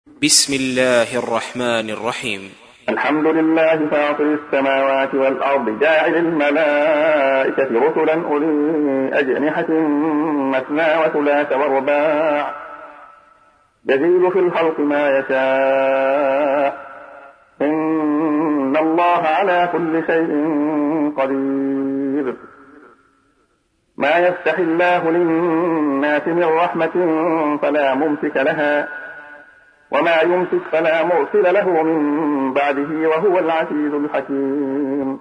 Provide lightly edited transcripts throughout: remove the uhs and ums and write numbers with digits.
بسم الله الرحمن الرحيم. الحمد لله فاطر السماوات والأرض جاعل الملائكة رسلا أولي أجنحة مثنى وثلاث ورباع يزيد في الخلق ما يشاء إن الله على كل شيء قدير. ما يفتح الله للناس من رحمة فلا ممسك لها وما يمسك فلا مرسل له من بعده وهو العزيز الحكيم.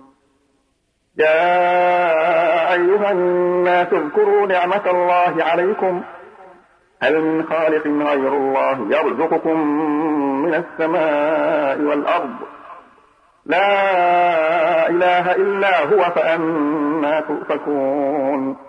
يا أيها الناس اذكروا نعمة الله عليكم هل من خالق غير الله يرزقكم من السماء والأرض لا إله إلا هو فأنى تؤفكون.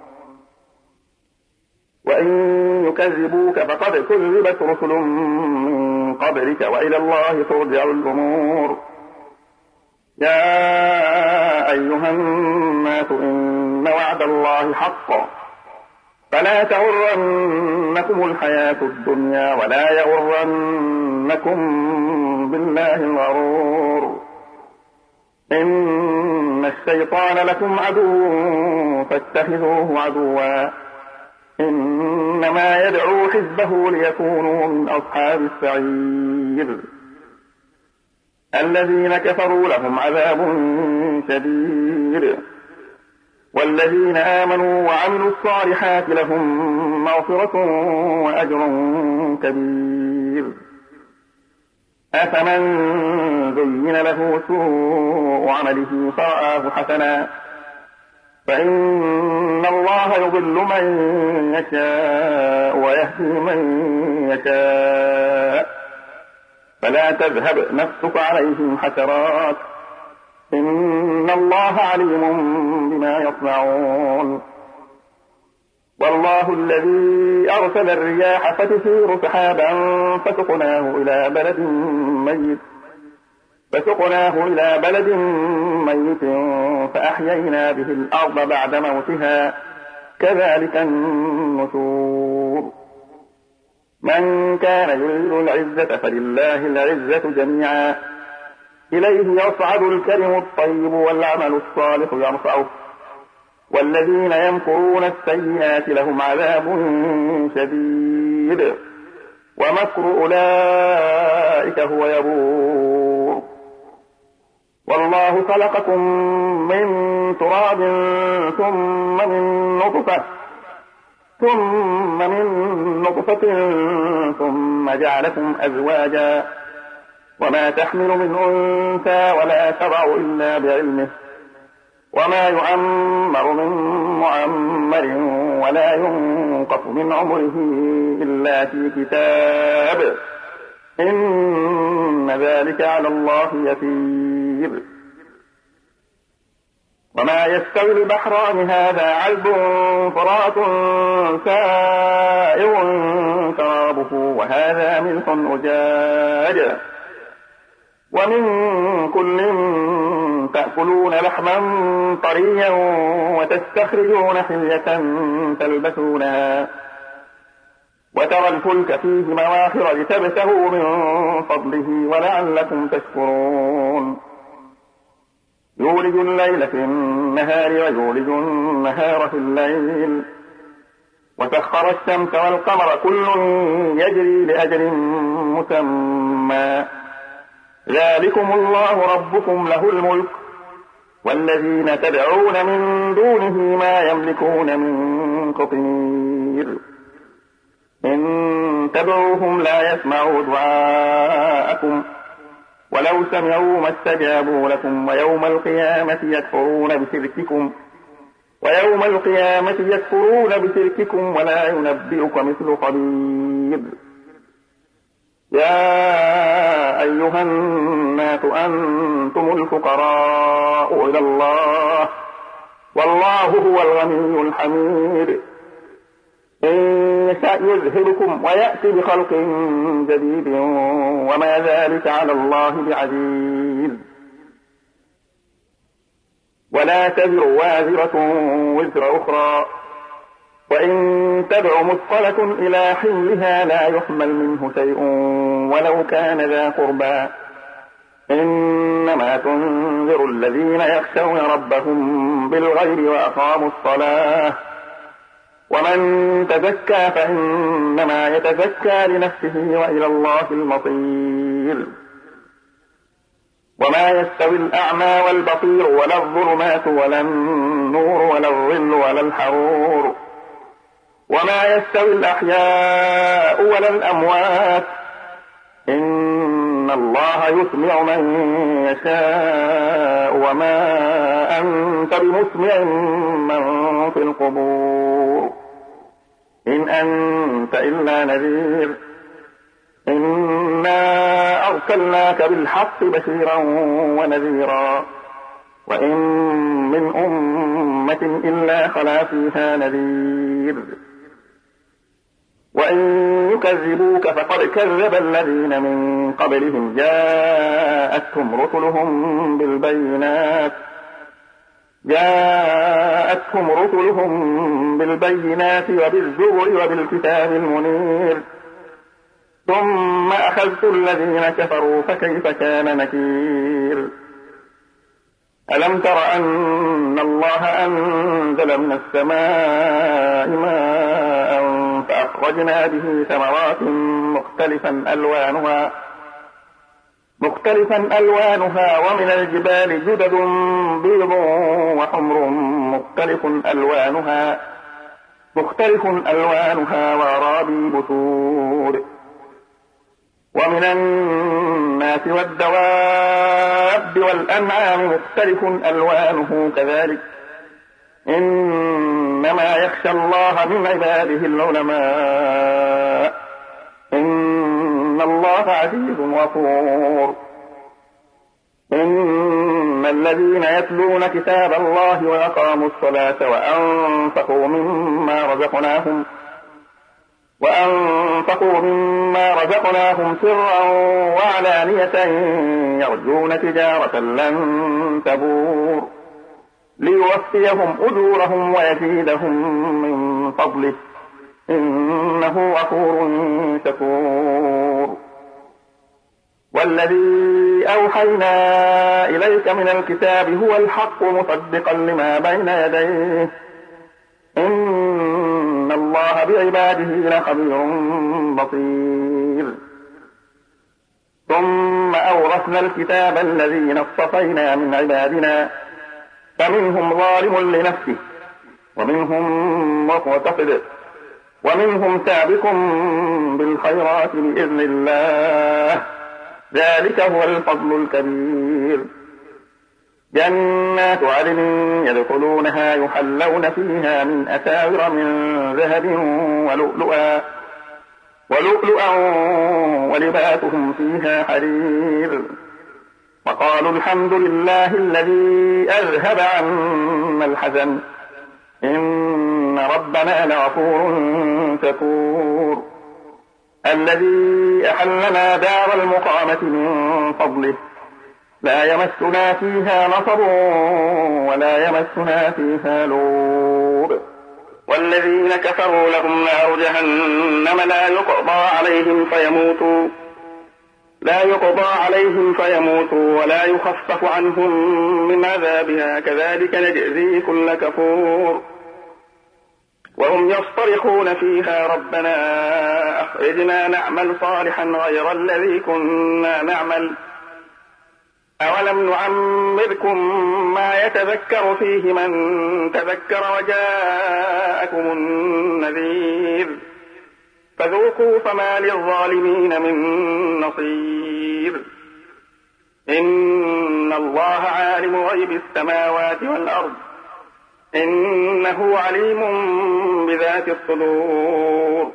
وإن يكذبوك فقد كذبت رسل من قبلك وإلى الله ترجع الأمور. يا أيها الناس إن وعد الله حق فلا تغرنكم الحياة الدنيا ولا يغرنكم بالله الغرور. إن الشيطان لكم عدو فاتخذوه عدوا إنما يدعو حزبه ليكونوا من أصحاب السعير. الذين كفروا لهم عذاب شديد والذين آمنوا وعملوا الصالحات لهم مغفرة وأجر كبير. أفمن زين له سوء عمله فرآه حسنا فإن الله يضل من يشاء ويهدي من يشاء فلا تذهب نفسك عليهم حسرات إن الله عليم بما يصنعون. والله الذي أرسل الرياح فتثير سحابا فسقناه إلى بلد ميت فأحيينا به الأرض بعد موتها كذلك النشور. من كان يريد العزة فلله العزة جميعا إليه يصعد الكلم الطيب والعمل الصالح يرفعه والذين يمكرون السيئات لهم عذاب شديد ومكر أولئك هو يبور. والله خلقكم من تراب ثم من نطفة ثم جعلكم أزواجا وما تحمل من أنثى ولا تضع إلا بعلمه وما يعمر من معمر ولا ينقص من عمره إلا في كتاب إن ذلك على الله يسير. وما يستوي البحران هذا عذب فرات سائغ شرابه وهذا ملح أجاج ومن كل تأكلون لحما طريا وتستخرجون حلية تلبسونها وترى الفلك فيه مواخر لتبتغوا من فضله ولعلكم تشكرون. يولج الليل في النهار ويولج النهار في الليل وسخر الشمس والقمر كل يجري لأجل مسمى ذلكم الله ربكم له الملك والذين تدعون من دونه ما يملكون من قطمير. إن تدعوهم لا يسمعوا دعاءكم ولو سمعوا ما استجابوا لكم ويوم القيامة يكفرون بشرككم ولا ينبئك مثل خبير. يا أيها الناس أنتم الفقراء إلى الله والله هو الغني الحميد. إن يشاء يذهبكم ويأتي بخلق جديد وما ذلك على الله بعزيز. ولا تزر وازرة وزر أخرى وإن تدع مثقلة إلى حملها لا يحمل منه شيء ولو كان ذا قربى إنما تنذر الذين يخشون ربهم بالغيب وأقاموا الصلاة ومن تزكى فإنما يتزكى لنفسه وإلى الله المصير وما يستوي الأعمى والبصير ولا الظلمات ولا النور ولا الظل ولا الحرور وما يستوي الأحياء ولا الأموات إن الله يسمع من يشاء وما أنت بمسمع من في القبور إن أنت إلا نذير إنا أرسلناك بالحق بشيرا ونذيرا وإن من أمة إلا خلا فيها نذير وإن يكذبوك فقد كذب الذين من قبلهم جاءتهم رسلهم بالبينات وبالزبر وبالكتاب المنير ثم أخذت الذين كفروا فكيف كان نكير ألم تر أن الله أنزل من السماء ماء فأخرجنا به ثمرات مختلفا ألوانها ومن الجبال جدد بيض وحمر مختلف ألوانها وغرابيب سود ومن الناس والدواب والأنعام مختلف ألوانه كذلك إنما يخشى الله من عباده العلماء إن الله عزيز غفور إن الذين يتلون كتاب الله وأقاموا الصلاة وأنفقوا مما رزقناهم سرا وعلانية يرجون تجارة لن تبور ليوفيهم أجورهم ويزيدهم من فضله إنه غفور شكور والذي أوحينا إليك من الكتاب هو الحق مصدقا لما بين يديه إن الله بعباده لخبير بصير ثم أورثنا الكتاب الذين اصطفينا من عبادنا فمنهم ظالم لنفسه ومنهم مقتصد ومنهم سابق بالخيرات بإذن الله ذلك هو الفضل الكبير جنات عدن يدخلونها يحلون فيها من أساور من ذهب ولؤلؤا ولباسهم فيها حرير وقالوا الحمد لله الذي أذهب عنا الحزن إن ربنا لغفور شكور الذي أحلنا دار المقامة من فضله لا يمسنا فيها نصب ولا يمسنا فيها لوب والذين كفروا لهم نار جهنم لا يقضى عليهم فيموتوا ولا يخفف عنهم من عذابها كذلك نجزي كل كفور وهم يصطرخون فيها ربنا أخرجنا نعمل صالحا غير الذي كنا نعمل أولم نعمركم ما يتذكر فيه من تذكر وجاءكم النذير فذوقوا فما للظالمين من نصير إن الله عالم غيب السماوات والأرض إنه عليم بذات الصدور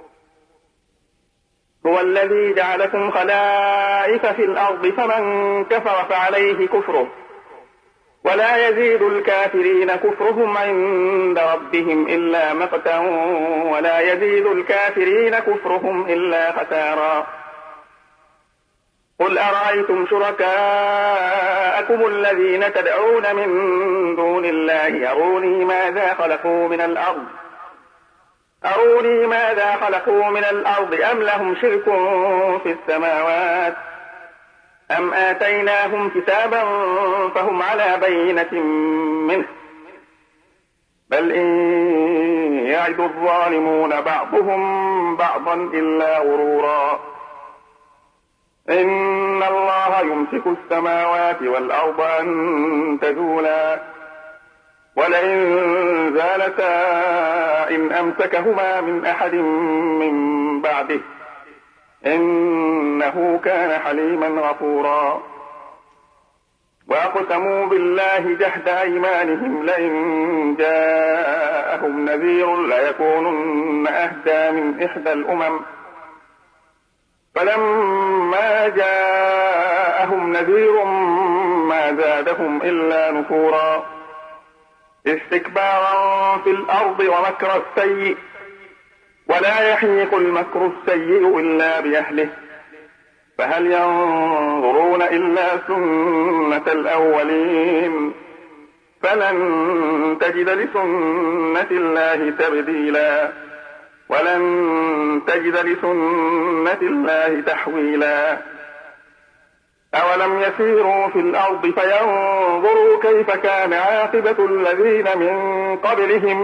هو الذي جعلكم خلائف في الأرض فمن كفر فعليه كفره ولا يزيد الكافرين كفرهم عند ربهم إلا مقتا ولا يزيد الكافرين كفرهم إلا خسارا قل أرأيتم شركاءكم الذين تدعون من دون الله يروني ماذا خلقوا من الأرض أروني ماذا خلقوا من الأرض أم لهم شرك في السماوات أم آتيناهم كتابا فهم على بينة منه بل إن يعد الظالمون بعضهم بعضا إلا غرورا إن الله يمسك السماوات والأرض أن تزولا ولئن زالتا إن أمسكهما من أحد من بعده إنه كان حليما غفورا وأقسموا بالله جهد أيمانهم لئن جاءهم نذير ليكونن أهدى من إحدى الأمم فلما جاءهم نذير ما زادهم إلا نفورا استكبارا في الأرض ومكر السيء ولا يحيق المكر السيء إلا بأهله فهل ينظرون إلا سنة الأولين فلن تجد لسنة الله تبديلا ولن تجد لسنة الله تحويلا أولم يسيروا في الأرض فينظروا كيف كان عاقبة الذين من قبلهم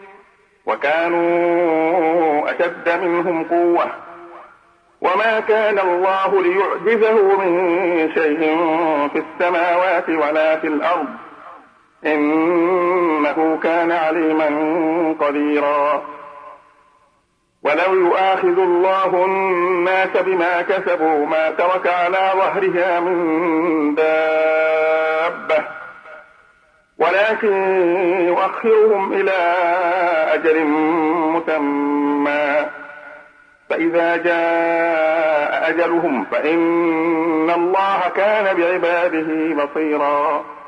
وكانوا أشد منهم قوة وما كان الله ليعجزه من شيء في السماوات ولا في الأرض إنه كان عليما قديرا ولو يؤاخذ الله الناس بما كسبوا ما ترك على ظهرها من دابة ولكن يؤخرهم إلى أجل مسمى فإذا جاء أجلهم فإن الله كان بعباده بصيرا